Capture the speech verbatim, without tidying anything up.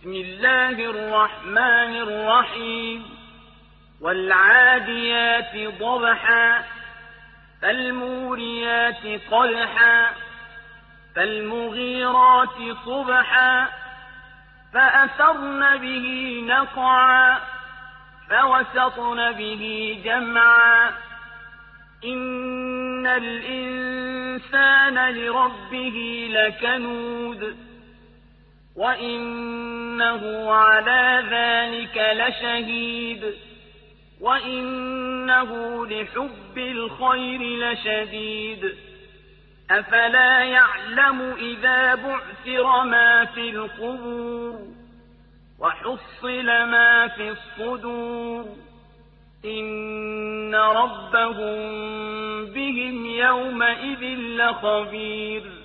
بسم الله الرحمن الرحيم والعاديات ضبحا فالموريات قدحا فالمغيرات صبحا فأثرن به نقعا فوسطن به جمعا إن الإنسان لربه لكنود وإنه على ذلك لشهيد وإنه لحب الخير لشديد أفلا يعلم إذا بعثر ما في القبور وحصل ما في الصدور إن ربهم بهم يومئذ لخبير